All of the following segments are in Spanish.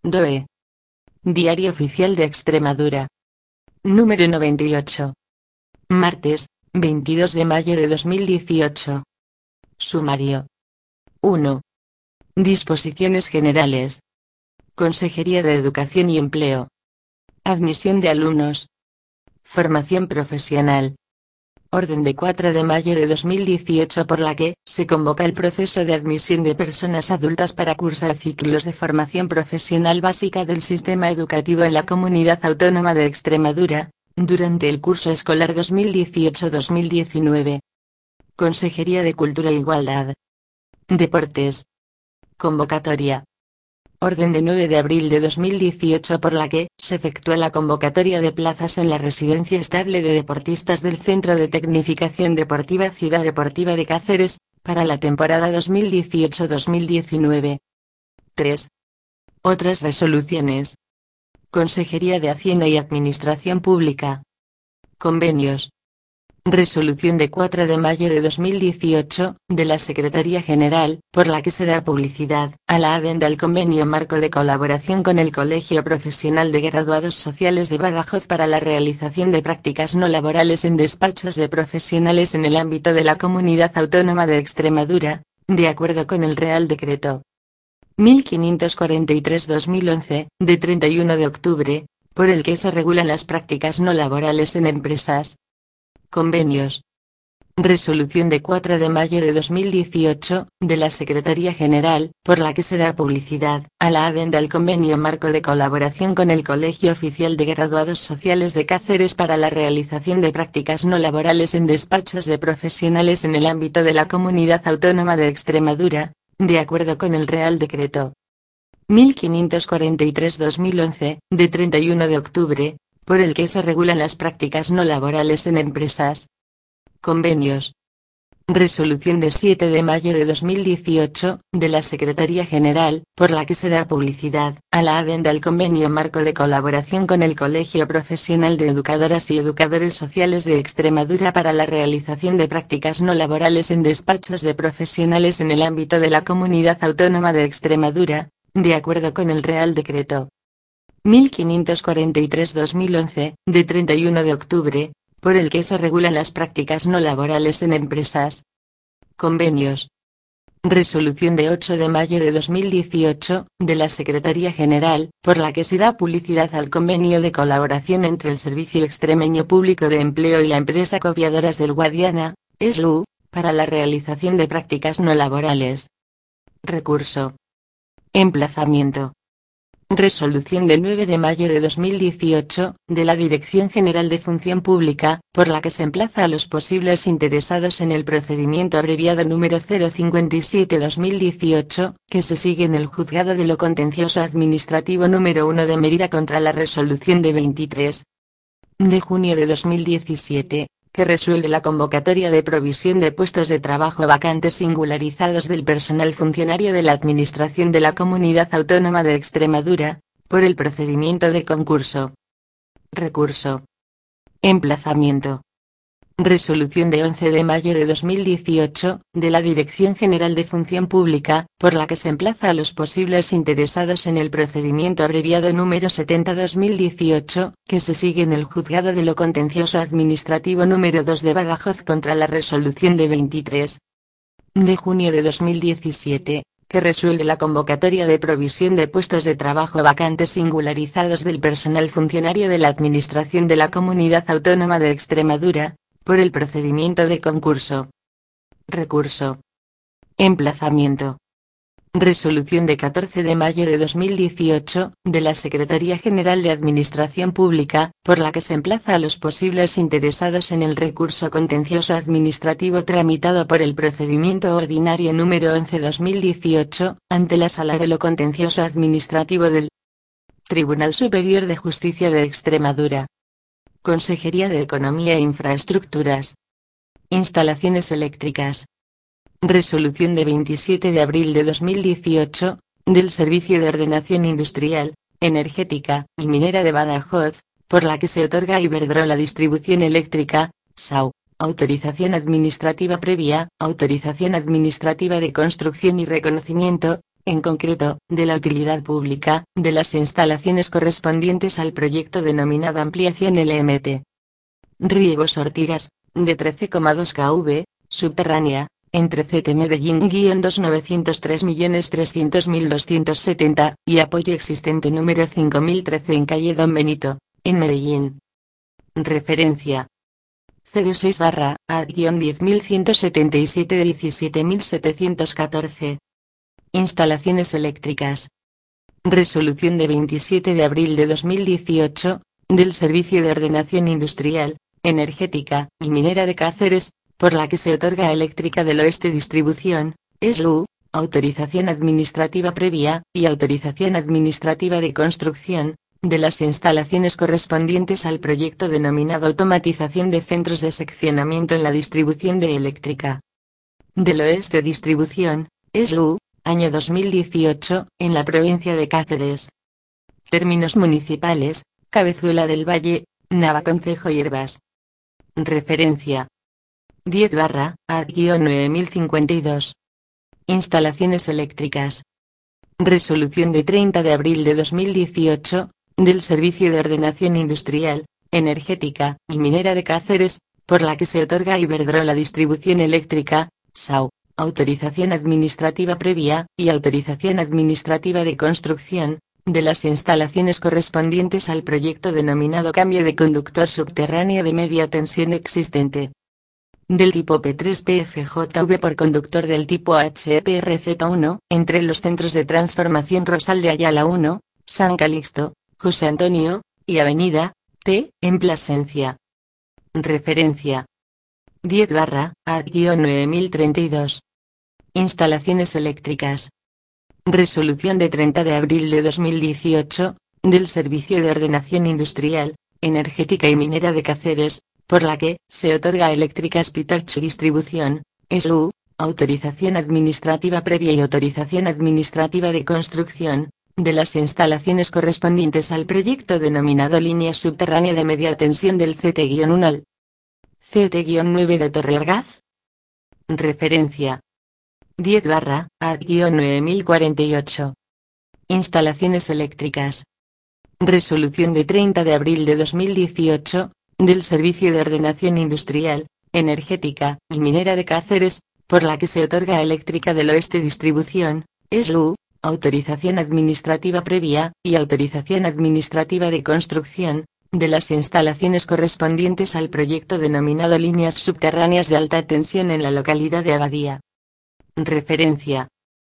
DOE. Diario Oficial de Extremadura. Número 98. Martes, 22 de mayo de 2018. Sumario. 1. Disposiciones generales. Consejería de Educación y Empleo. Admisión de alumnos. Formación profesional. Orden de 4 de mayo de 2018 por la que se convoca el proceso de admisión de personas adultas para cursar ciclos de formación profesional básica del sistema educativo en la Comunidad Autónoma de Extremadura, durante el curso escolar 2018-2019. Consejería de Cultura e Igualdad. Deportes. Convocatoria. Orden de 9 de abril de 2018 por la que se efectúa la convocatoria de plazas en la residencia estable de deportistas del Centro de Tecnificación Deportiva Ciudad Deportiva de Cáceres, para la temporada 2018-2019. 3. Otras resoluciones. Consejería de Hacienda y Administración Pública. Convenios. Resolución de 4 de mayo de 2018, de la Secretaría General, por la que se da publicidad a la adenda al convenio marco de colaboración con el Colegio Profesional de Graduados Sociales de Badajoz para la realización de prácticas no laborales en despachos de profesionales en el ámbito de la Comunidad Autónoma de Extremadura, de acuerdo con el Real Decreto 1543/2011, de 31 de octubre, por el que se regulan las prácticas no laborales en empresas. Convenios. Resolución de 4 de mayo de 2018, de la Secretaría General, por la que se da publicidad a la adenda al convenio marco de colaboración con el Colegio Oficial de Graduados Sociales de Cáceres para la realización de prácticas no laborales en despachos de profesionales en el ámbito de la Comunidad Autónoma de Extremadura, de acuerdo con el Real Decreto 1543/2011, de 31 de octubre, por el que se regulan las prácticas no laborales en empresas. Convenios. Resolución de 7 de mayo de 2018, de la Secretaría General, por la que se da publicidad a la adenda al convenio marco de colaboración con el Colegio Profesional de Educadoras y Educadores Sociales de Extremadura para la realización de prácticas no laborales en despachos de profesionales en el ámbito de la Comunidad Autónoma de Extremadura, de acuerdo con el Real Decreto 1543/2011, de 31 de octubre, por el que se regulan las prácticas no laborales en empresas. Convenios. Resolución de 8 de mayo de 2018, de la Secretaría General, por la que se da publicidad al convenio de colaboración entre el Servicio Extremeño Público de Empleo y la empresa Copiadoras del Guadiana, SLU, para la realización de prácticas no laborales. Recurso. Emplazamiento. Resolución de 9 de mayo de 2018, de la Dirección General de Función Pública, por la que se emplaza a los posibles interesados en el procedimiento abreviado número 057/2018, que se sigue en el Juzgado de lo Contencioso Administrativo número 1 de Mérida contra la resolución de 23 de junio de 2017, que resuelve la convocatoria de provisión de puestos de trabajo vacantes singularizados del personal funcionario de la Administración de la Comunidad Autónoma de Extremadura, por el procedimiento de concurso. Recurso. Emplazamiento. Resolución de 11 de mayo de 2018, de la Dirección General de Función Pública, por la que se emplaza a los posibles interesados en el procedimiento abreviado número 70/2018, que se sigue en el Juzgado de lo Contencioso Administrativo número 2 de Badajoz contra la resolución de 23 de junio de 2017, que resuelve la convocatoria de provisión de puestos de trabajo vacantes singularizados del personal funcionario de la Administración de la Comunidad Autónoma de Extremadura, por el procedimiento de concurso. Recurso. Emplazamiento. Resolución de 14 de mayo de 2018, de la Secretaría General de Administración Pública, por la que se emplaza a los posibles interesados en el recurso contencioso administrativo tramitado por el procedimiento ordinario número 11/2018, ante la Sala de lo Contencioso Administrativo del Tribunal Superior de Justicia de Extremadura. Consejería de Economía e Infraestructuras. Instalaciones eléctricas. Resolución de 27 de abril de 2018, del Servicio de Ordenación Industrial, Energética y Minera de Badajoz, por la que se otorga a Iberdrola Distribución Eléctrica, SAU, autorización administrativa previa, autorización administrativa de construcción y reconocimiento, en concreto, de la utilidad pública, de las instalaciones correspondientes al proyecto denominado Ampliación LMT. Riegos Ortigas, de 13,2 kV, subterránea, entre CT Medellín-203.300.270, y apoyo existente número 5013 en calle Don Benito, en Medellín. Referencia 06/AD-10177 de 17.714. Instalaciones eléctricas. Resolución de 27 de abril de 2018, del Servicio de Ordenación Industrial, Energética y Minera de Cáceres, por la que se otorga a Eléctrica del Oeste Distribución, SLU, autorización administrativa previa, y autorización administrativa de construcción, de las instalaciones correspondientes al proyecto denominado Automatización de Centros de Seccionamiento en la Distribución de Eléctrica del Oeste Distribución, SLU, año 2018, en la provincia de Cáceres. Términos municipales: Cabezuela del Valle, Navaconcejo Hierbas. Referencia 10/AD-9052. Instalaciones eléctricas. Resolución de 30 de abril de 2018, del Servicio de Ordenación Industrial, Energética y Minera de Cáceres, por la que se otorga a Iberdrola Distribución Eléctrica, SAU, autorización administrativa previa, y autorización administrativa de construcción, de las instalaciones correspondientes al proyecto denominado Cambio de Conductor Subterráneo de Media Tensión existente, del tipo P3PFJV por conductor del tipo HPRZ1, entre los centros de transformación Rosal de Ayala 1, San Calixto, José Antonio, y Avenida T, en Plasencia. Referencia 10/AD-9032. Instalaciones eléctricas. Resolución de 30 de abril de 2018, del Servicio de Ordenación Industrial, Energética y Minera de Cáceres, por la que se otorga a Eléctrica Spitalchu Distribución, SLU, autorización administrativa previa y autorización administrativa de construcción, de las instalaciones correspondientes al proyecto denominado Línea Subterránea de Media Tensión del CT-1 al CT-9 de Torreargaz. Referencia 10/AD-9048. Instalaciones eléctricas. Resolución de 30 de abril de 2018, del Servicio de Ordenación Industrial, Energética y Minera de Cáceres, por la que se otorga a Eléctrica del Oeste Distribución, SLU, autorización administrativa previa, y autorización administrativa de construcción, de las instalaciones correspondientes al proyecto denominado Líneas Subterráneas de Alta Tensión en la localidad de Abadía. Referencia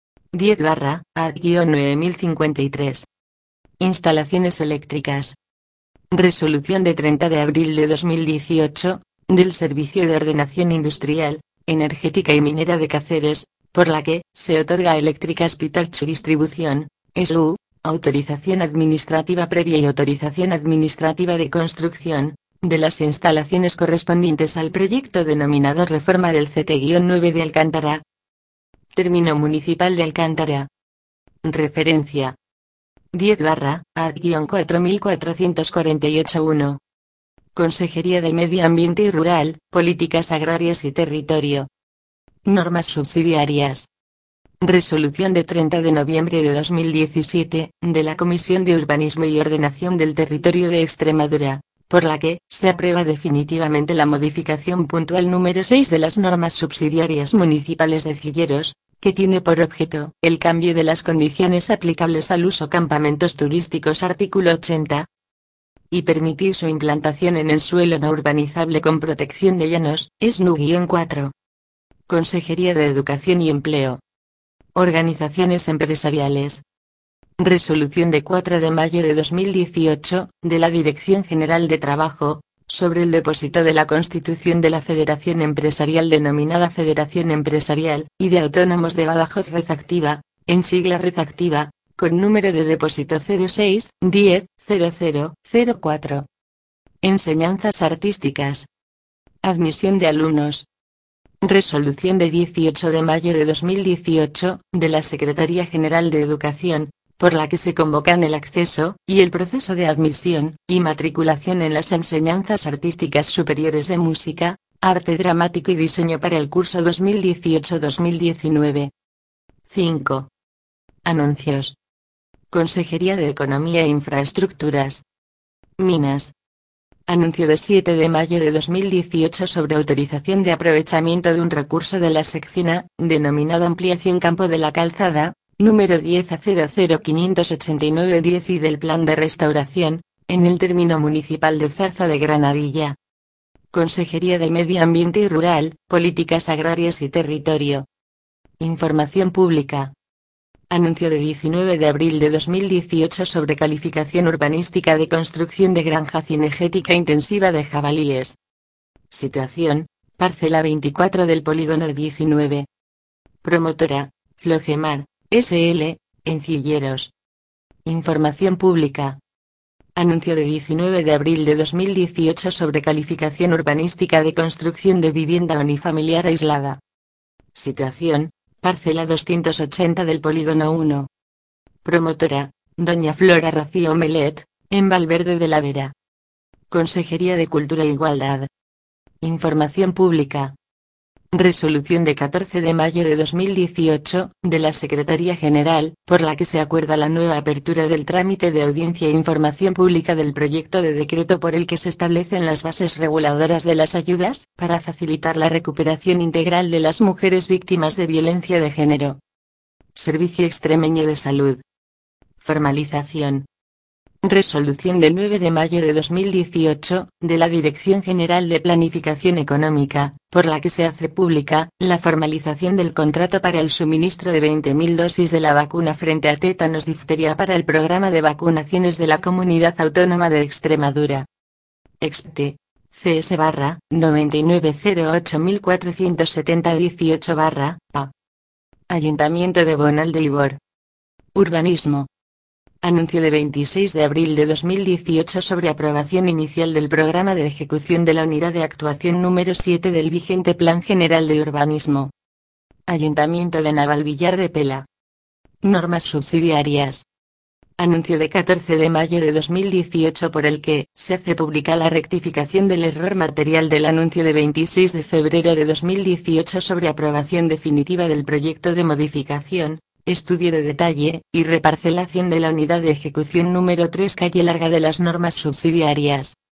10/AD-9053. Instalaciones eléctricas. Resolución de 30 de abril de 2018, del Servicio de Ordenación Industrial, Energética y Minera de Cáceres, por la que se otorga a Eléctrica Spitalchu Distribución, SLU, autorización administrativa previa y autorización administrativa de construcción, de las instalaciones correspondientes al proyecto denominado Reforma del CT-9 de Alcántara. Término municipal de Alcántara. Referencia 10/AD-4448-1. Consejería de Medio Ambiente y Rural, Políticas Agrarias y Territorio. Normas subsidiarias. Resolución de 30 de noviembre de 2017, de la Comisión de Urbanismo y Ordenación del Territorio de Extremadura, por la que se aprueba definitivamente la modificación puntual número 6 de las normas subsidiarias municipales de Cilleros, que tiene por objeto el cambio de las condiciones aplicables al uso campamentos turísticos artículo 80 y permitir su implantación en el suelo no urbanizable con protección de llanos, SNU-4. Consejería de Educación y Empleo. Organizaciones empresariales. Resolución de 4 de mayo de 2018, de la Dirección General de Trabajo, sobre el depósito de la constitución de la Federación Empresarial denominada Federación Empresarial y de Autónomos de Badajoz Redactiva, en sigla Redactiva, con número de depósito 06-10-0004. Enseñanzas artísticas. Admisión de alumnos. Resolución de 18 de mayo de 2018, de la Secretaría General de Educación, por la que se convocan el acceso y el proceso de admisión y matriculación en las enseñanzas artísticas superiores de música, arte dramático y diseño para el curso 2018-2019. 5. Anuncios. Consejería de Economía e Infraestructuras. Minas. Anuncio de 7 de mayo de 2018 sobre autorización de aprovechamiento de un recurso de la sección A, denominado Ampliación Campo de la Calzada, número 10 a 00589-10 y del Plan de Restauración, en el término municipal de Zarza de Granadilla. Consejería de Medio Ambiente y Rural, Políticas Agrarias y Territorio. Información Pública. Anuncio de 19 de abril de 2018 sobre calificación urbanística de construcción de granja cinegética intensiva de jabalíes. Situación: parcela 24 del polígono 19. Promotora: Flogemar, S.L., Encilleros. Información Pública. Anuncio de 19 de abril de 2018 sobre calificación urbanística de construcción de vivienda unifamiliar aislada. Situación: parcela 280 del polígono 1. Promotora: Doña Flora Rocío Melet, en Valverde de la Vera. Consejería de Cultura e Igualdad. Información Pública. Resolución de 14 de mayo de 2018, de la Secretaría General, por la que se acuerda la nueva apertura del trámite de audiencia e información pública del proyecto de decreto por el que se establecen las bases reguladoras de las ayudas, para facilitar la recuperación integral de las mujeres víctimas de violencia de género. Servicio Extremeño de Salud. Formalización. Resolución del 9 de mayo de 2018, de la Dirección General de Planificación Económica, por la que se hace pública la formalización del contrato para el suministro de 20.000 dosis de la vacuna frente a tétanos difteria para el programa de vacunaciones de la Comunidad Autónoma de Extremadura. Expte. CS/99081470-18/A. Ayuntamiento de Bonal de Ibor. Urbanismo. Anuncio de 26 de abril de 2018 sobre aprobación inicial del programa de ejecución de la Unidad de Actuación número 7 del vigente Plan General de Urbanismo. Ayuntamiento de Navalvillar de Pela. Normas subsidiarias. Anuncio de 14 de mayo de 2018 por el que se hace pública la rectificación del error material del anuncio de 26 de febrero de 2018 sobre aprobación definitiva del proyecto de modificación, estudio de detalle y reparcelación de la unidad de ejecución número 3 calle Larga de las normas subsidiarias.